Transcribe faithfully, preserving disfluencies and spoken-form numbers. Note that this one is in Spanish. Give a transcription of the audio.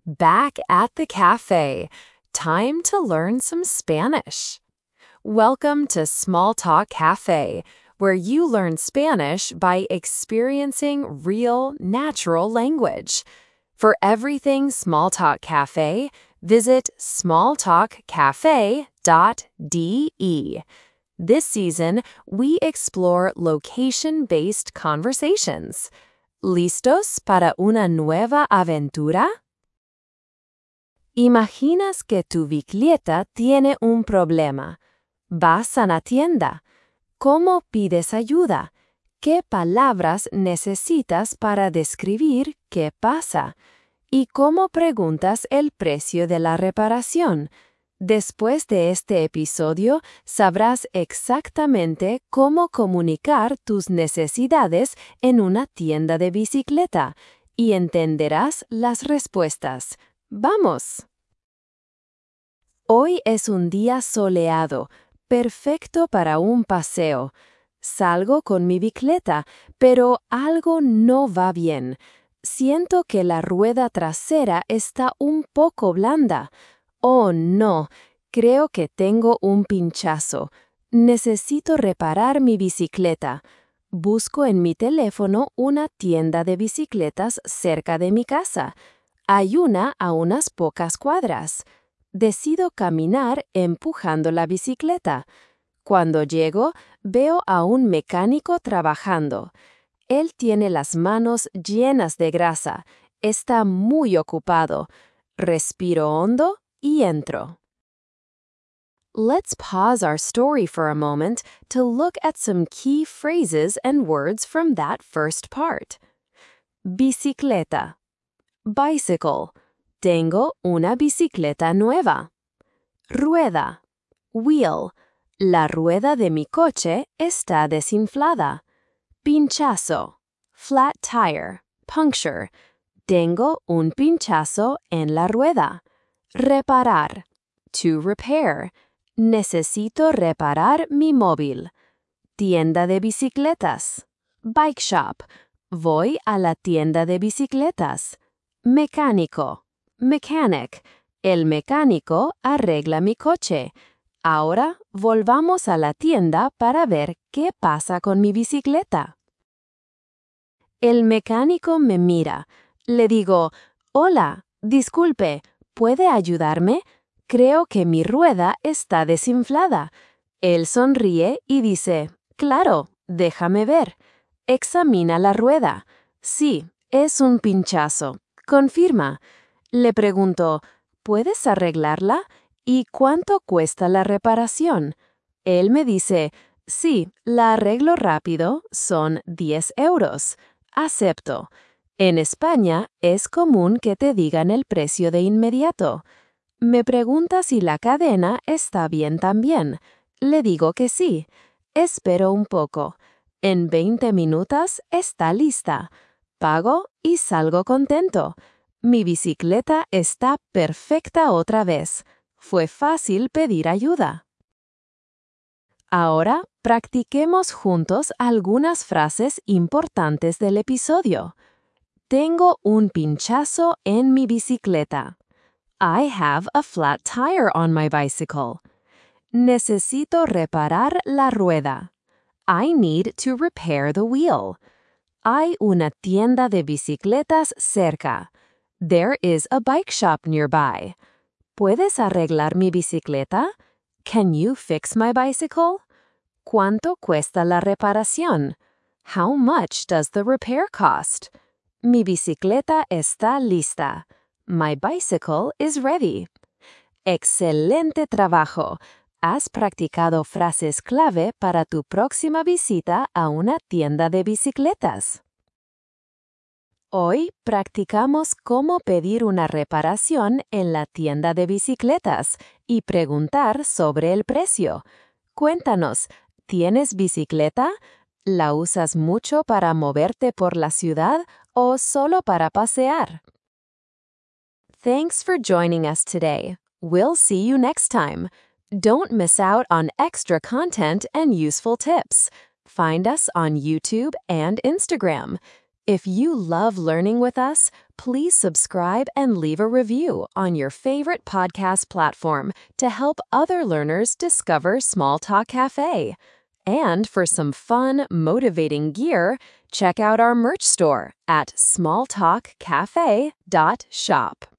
Back at the cafe. Time to learn some Spanish. Welcome to Small Talk Cafe, where you learn Spanish by experiencing real, natural language. For everything Small Talk Cafe, visit small talk cafe dot d e. This season, we explore location-based conversations. ¿Listos para una nueva aventura? Imaginas que tu bicicleta tiene un problema. Vas a la tienda. ¿Cómo pides ayuda? ¿Qué palabras necesitas para describir qué pasa? ¿Y cómo preguntas el precio de la reparación? Después de este episodio, sabrás exactamente cómo comunicar tus necesidades en una tienda de bicicleta y entenderás las respuestas. ¡Vamos! Hoy es un día soleado, perfecto para un paseo. Salgo con mi bicicleta, pero algo no va bien. Siento que la rueda trasera está un poco blanda. Oh, no, creo que tengo un pinchazo. Necesito reparar mi bicicleta. Busco en mi teléfono una tienda de bicicletas cerca de mi casa. Hay una a unas pocas cuadras. Decido caminar empujando la bicicleta. Cuando llego, veo a un mecánico trabajando. Él tiene las manos llenas de grasa. Está muy ocupado. Respiro hondo y entro. Let's pause our story for a moment to look at some key phrases and words from that first part. Bicicleta. Bicycle. Tengo una bicicleta nueva. Rueda. Wheel. La rueda de mi coche está desinflada. Pinchazo. Flat tire. Puncture. Tengo un pinchazo en la rueda. Reparar. To repair. Necesito reparar mi móvil. Tienda de bicicletas. Bike shop. Voy a la tienda de bicicletas. Mecánico. Mechanic. El mecánico arregla mi coche. Ahora volvamos a la tienda para ver qué pasa con mi bicicleta. El mecánico me mira. Le digo, hola, disculpe, ¿puede ayudarme? Creo que mi rueda está desinflada. Él sonríe y dice, claro, déjame ver. Examina la rueda. Sí, es un pinchazo. Confirma. Le pregunto, ¿puedes arreglarla? ¿Y cuánto cuesta la reparación? Él me dice, sí, la arreglo rápido, son diez euros. Acepto. En España es común que te digan el precio de inmediato. Me pregunta si la cadena está bien también. Le digo que sí. Espero un poco. En veinte minutos está lista. Pago y salgo contento. Mi bicicleta está perfecta otra vez. Fue fácil pedir ayuda. Ahora, practiquemos juntos algunas frases importantes del episodio. Tengo un pinchazo en mi bicicleta. I have a flat tire on my bicycle. Necesito reparar la rueda. I need to repair the wheel. Hay una tienda de bicicletas cerca. There is a bike shop nearby. ¿Puedes arreglar mi bicicleta? Can you fix my bicycle? ¿Cuánto cuesta la reparación? How much does the repair cost? Mi bicicleta está lista. My bicycle is ready. ¡Excelente trabajo! Has practicado frases clave para tu próxima visita a una tienda de bicicletas. Hoy practicamos cómo pedir una reparación en la tienda de bicicletas y preguntar sobre el precio. Cuéntanos, ¿tienes bicicleta? ¿La usas mucho para moverte por la ciudad o solo para pasear? Thanks for joining us today. We'll see you next time. Don't miss out on extra content and useful tips. Find us on YouTube and Instagram. If you love learning with us, please subscribe and leave a review on your favorite podcast platform to help other learners discover Smalltalk Cafe. And for some fun, motivating gear, check out our merch store at smalltalk cafe dot shop.